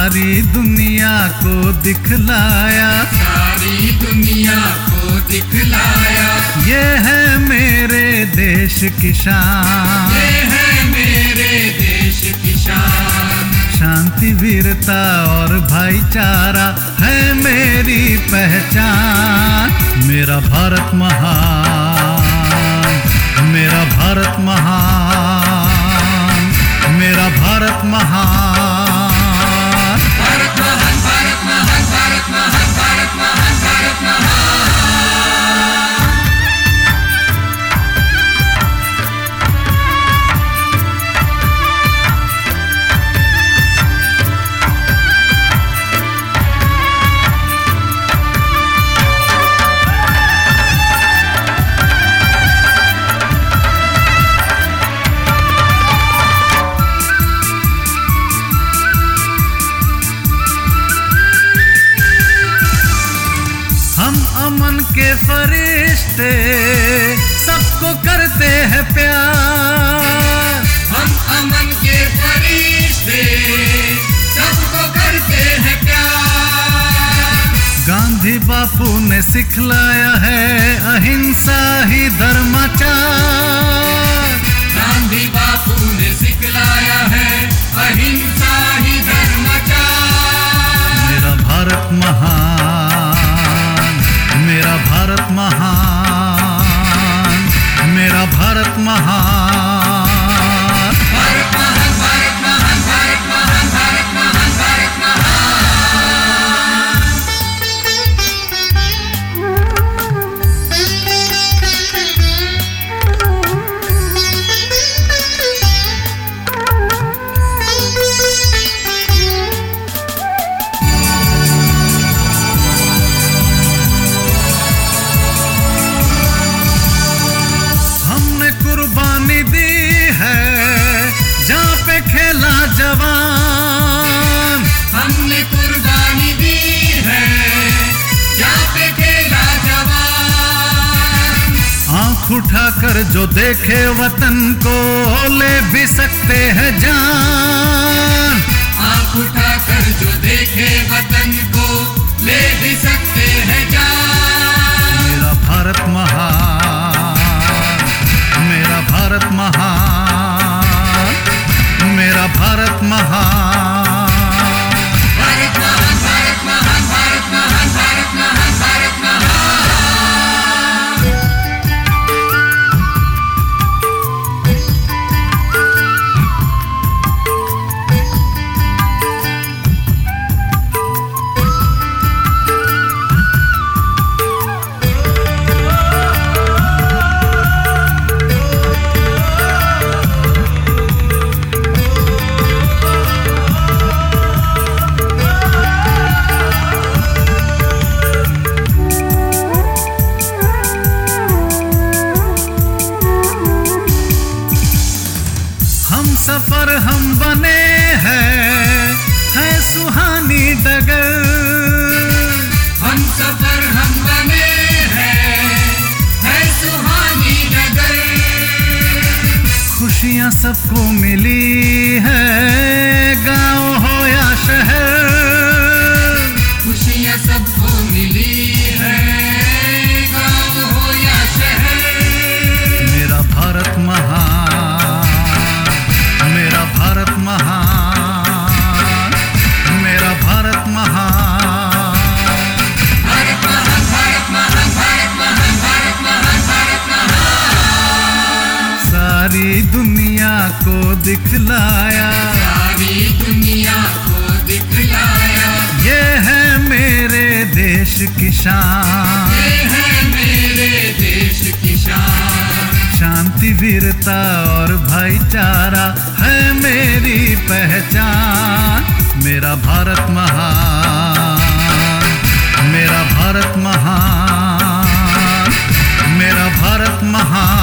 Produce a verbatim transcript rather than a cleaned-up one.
सारी दुनिया को दिखलाया, सारी दुनिया को दिखलाया। ये है मेरे देश की शान, ये है मेरे देश की शान। शांति वीरता और भाईचारा है मेरी पहचान। मेरा भारत महान, मेरा भारत महान, मेरा भारत महान। भारत महान, भारत महान, भारत महान, भारत महान, भारत महान। अमन के फरिश्ते सबको करते हैं प्यार, हम अमन के फरिश्ते सबको करते हैं प्यार। गांधी बापू ने सिखलाया है अहिंसा ही धर्माचार। गांधी बापू ने सिखलाया है अहिंसा ही धर्माचार। मेरा भारत महान, मेरा भारत महान, मेरा भारत महान। भारत महान, भारत महान, भारत महान, भारत महान, भारत जवान हमने कुर्बानी दी है, जहाँ पे खेला जवान। आँख उठाकर जो देखे वतन को ले भी सकते हैं जान। आँख उठाकर जो देखे वतन को ले भी सकते हैं जान। मेरा भारत महान, मेरा भारत महान, मेरा भारत महान। भारत महान, भारत महान, भारत महान, भारत महान, भारत महान। सफर हम बने हैं, है सुहानी डगर। हम सफर हम बने हैं, है सुहानी डगर। खुशियाँ सबको मिली है, गाँव हो या शहर। खुशियाँ सबको मिली है, गाँव हो या शहर। मेरा भारत महान, मेरा भारत महान, मेरा भारत महान। भारत महान, भारत महान, भारत महान, भारत महान, भारत महान। सारी दुनिया को दिखलाया, सारी दुनिया को दिखलाया। ये है मेरे देश की शान, ये है मेरे देश की शान। शांति वीरता और भाईचारा है मेरी पहचान। मेरा भारत महान, मेरा भारत महान, मेरा भारत महान।